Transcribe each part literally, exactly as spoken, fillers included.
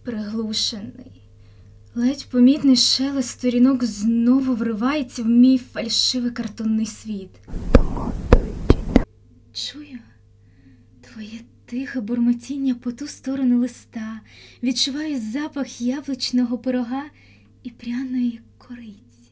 приглушений. Ледь помітний шелест сторінок знову вривається в мій фальшивий картонний світ. Чую твоє тихе бурмотіння по ту сторону листа, відчуваю запах яблучного пирога і пряної кориці.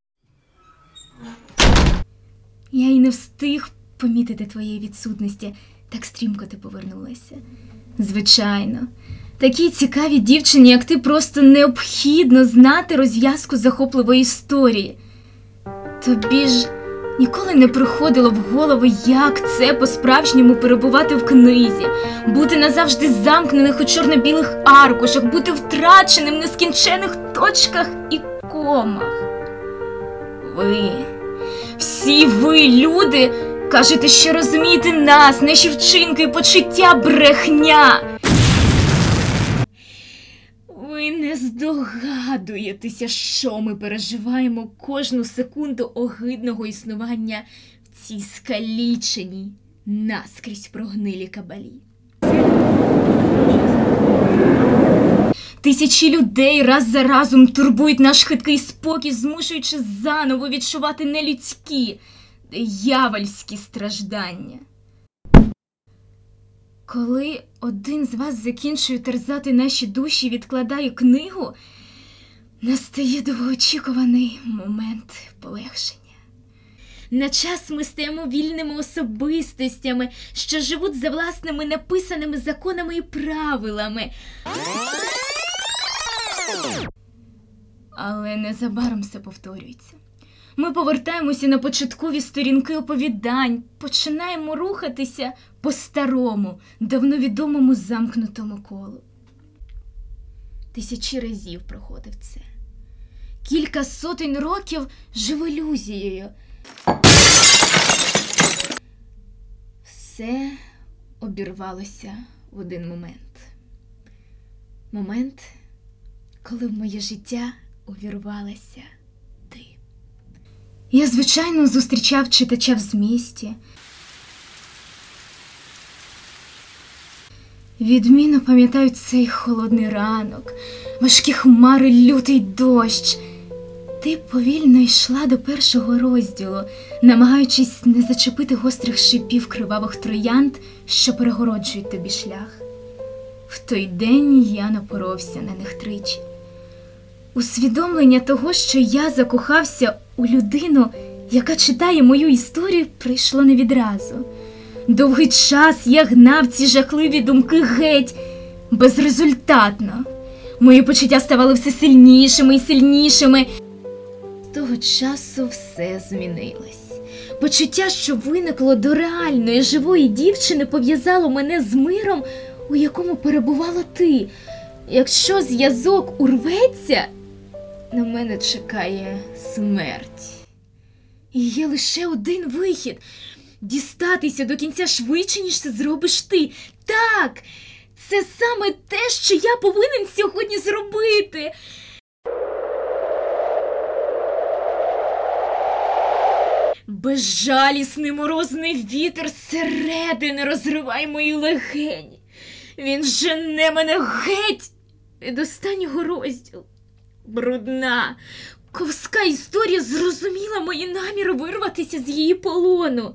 Я й не встиг помітити твоєї відсутності, так стрімко ти повернулася. Звичайно, такій цікавій дівчині, як ти, просто необхідно знати розв'язку захопливої історії. Тобі ж ніколи не приходило в голову, як це по-справжньому перебувати в книзі, бути назавжди замкнених у чорно-білих аркушах, бути втраченим в нескінчених точках і комах. Ви, всі ви, люди, кажете, що розумієте нас, наші вчинки і почуття, брехня. Ви не здогадуєтеся, що ми переживаємо кожну секунду огидного існування в цій скаліченій, наскрізь прогнилій кабалі. Тисячі людей раз за разом турбують наш хиткий спокій, змушуючи заново відчувати нелюдські, диявольські страждання. Коли один з вас закінчує терзати наші душі і відкладає книгу, настає довгоочікуваний момент полегшення. На час ми стаємо вільними особистостями, що живуть за власними написаними законами і правилами. Але незабаром все повторюється. Ми повертаємося на початкові сторінки оповідань, починаємо рухатися по старому, давно відомому замкнутому колу. Тисячі разів проходив це. Кілька сотень років жив ілюзією. Все обірвалося в один момент. Момент, коли в моє життя увірвалася ти. Я, звичайно, зустрічав читача в змісті. Відмінно пам'ятаю цей холодний ранок, важкі хмари, лютий дощ. Ти повільно йшла до першого розділу, намагаючись не зачепити гострих шипів кривавих троянд, що перегороджують тобі шлях. В той день я напоровся на них тричі. Усвідомлення того, що я закохався у людину, яка читає мою історію, прийшло не відразу. Довгий час я гнав ці жахливі думки геть, безрезультатно. Мої почуття ставали все сильнішими і сильнішими. З того часу все змінилось. Почуття, що виникло до реальної, живої дівчини, пов'язало мене з миром, у якому перебувала ти. Якщо зв'язок урветься, на мене чекає смерть. І є лише один вихід – дістатися до кінця швидше, ніж це зробиш ти. Так, це саме те, що я повинен сьогодні зробити. Безжалісний морозний вітер зсередини розриває мої легені. Він жене мене геть від останнього розділу. Брудна, ковська історія зрозуміла мої наміри вирватися з її полону.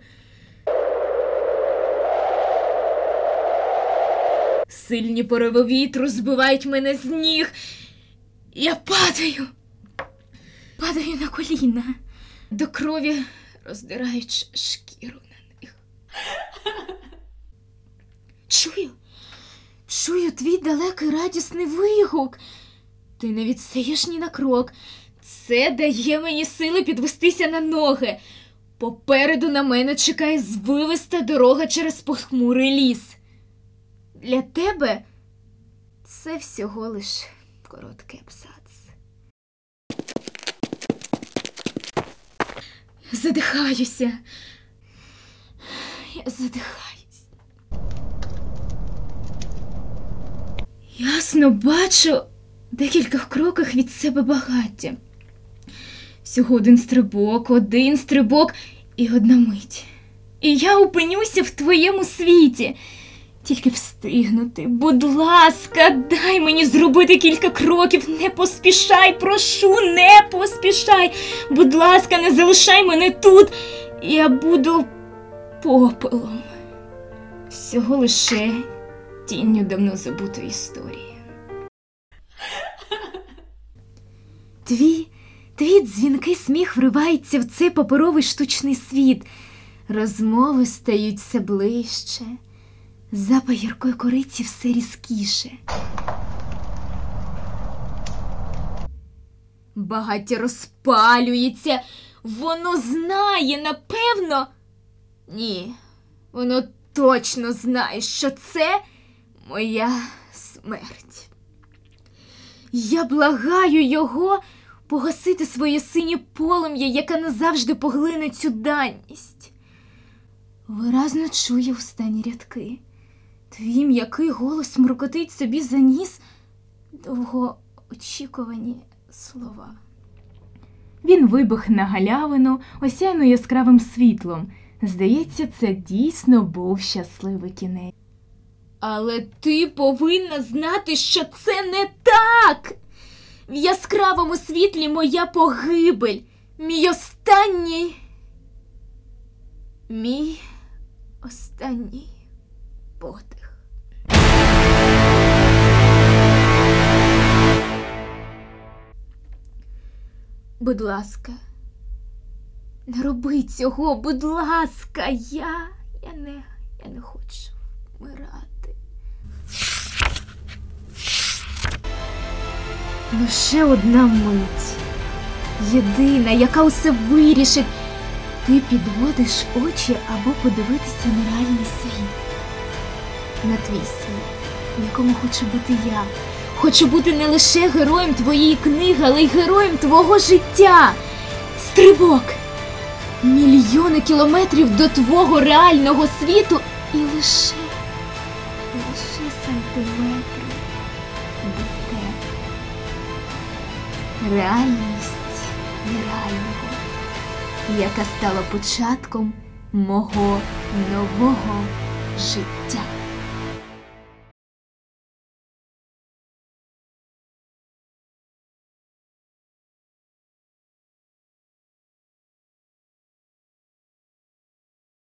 Сильні пориви вітру збивають мене з ніг. Я падаю. Падаю на коліна, до крові роздираючи шкіру на них. Чую, чую твій далекий радісний вигук. Ти не відстаєш ні на крок. Це дає мені сили підвестися на ноги. Попереду на мене чекає звивиста дорога через похмурий ліс. Для тебе це всього лиш короткий абзац. Задихаюся. Я задихаюсь. Ясно бачу в декількох кроках від себе багаття. Всього один стрибок, один стрибок і одна мить. І я опинюся в твоєму світі. Тільки встигнути. Будь ласка, дай мені зробити кілька кроків. Не поспішай, прошу, не поспішай. Будь ласка, не залишай мене тут. Я буду попелом. Всього лише тінню давно забутої історії. Твій, твій дзвінкий сміх вривається в цей паперовий штучний світ. Розмови стають все ближче. Запах гіркої кориці все різкіше. Багаття розпалюється. Воно знає, напевно. Ні, воно точно знає, що це моя смерть. Я благаю його погасити своє синє полум'я, яке назавжди поглине цю даність. Виразно чує останні рядки. Твій м'який голос мрукотить собі за ніс довгоочікувані слова. Він вибух на галявину, осяяну яскравим світлом. Здається, це дійсно був щасливий кінець. Але ти повинна знати, що це не так! В яскравому світлі моя погибель, мій останній... Мій останній подих. Будь ласка, не роби цього, будь ласка, я, я не, я не хочу вмирати. Лише одна мить, єдина, яка усе вирішить. Ти підводиш очі, аби подивитися на реальний світ. На твій світ, в якому хочу бути я. Хочу бути не лише героєм твоєї книги, але й героєм твого життя. Стрибок! Мільйони кілометрів до твого реального світу і лише, лише сантиметри до тебе. Реальність нереального, яка стала початком мого нового життя.